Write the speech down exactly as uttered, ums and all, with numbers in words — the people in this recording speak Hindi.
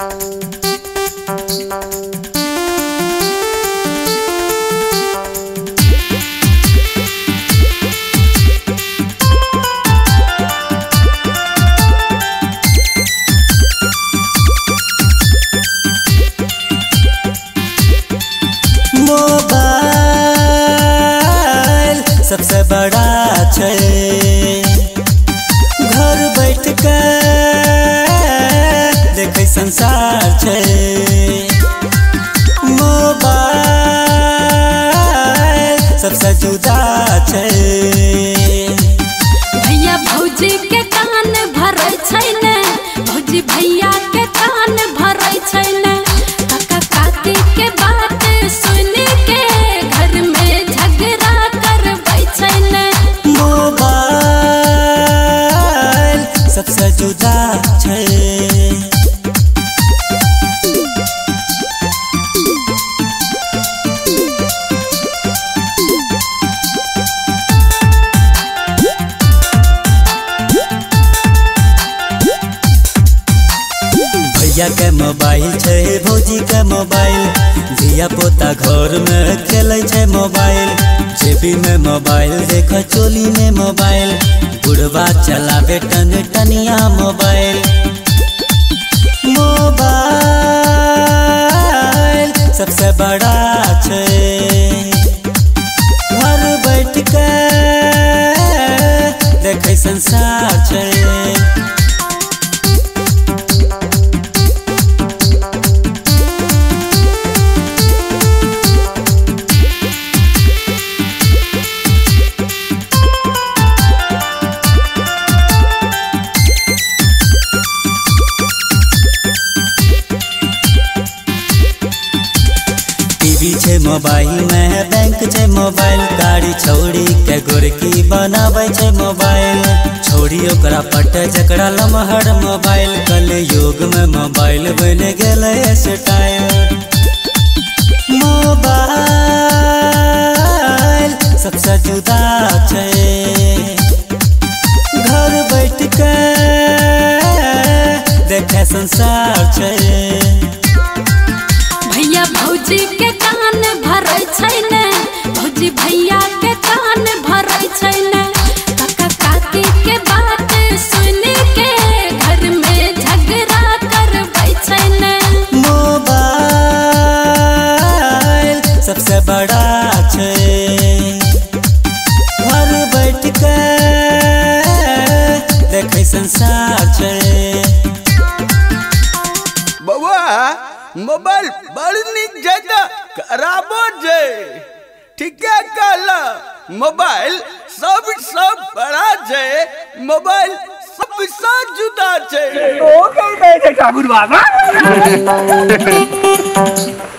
मोबाइल सबसे बड़ा छै, घर बैठ के देखे संसार छै। मोबाइल सबसे जुदा छै। भैया भौजी के कान भरै छै ने, भौजी भैया के कान भरै छै ने। काका काकी के बात सुन के घर में झगड़ा करबै छै ने। मोबाइल सबसे जुदा छै। भैया के मोबाइल छै, भौजी के मोबाइल, धिया पोता घर में खेले छै मोबाइल। जेबी में मोबाइल देख चोली में मोबाइल, बुढ़वा चलावे टन टनिया मोबाइल। मोबाइल सबसे बड़ा छै, घर बैठ के देखे संसार छै। टीवी छै मोबाइल में, बैंक छै मोबाइल, गाड़ी छौड़ी के गोरकी बनावे छै मोबाइल। छौड़ी ओकरा पटे जकरा लमहर मोबाइल, कल युग में मोबाइल बन गेले स्टाइल। मोबाइल सबसे जुदा छै, घर बैठ के देखे संसार छै। भैया भौजी के कान भरै छै ने, भौजी भैया के कान भरै छै ने। काका काकी के बात सुन के घर में झगड़ा करबै छै ने। मोबाइल सबसे बड़ा छै, घर बैठ के देखे संसार छै। बउआ मोबाइल बड़ निक जगह खराबो छै। ठीके कहला, मोबाइल सब सब बड़ा छै, मोबाइल सबसे जुदा छै। ओ कह दे ठाकुर बाबा।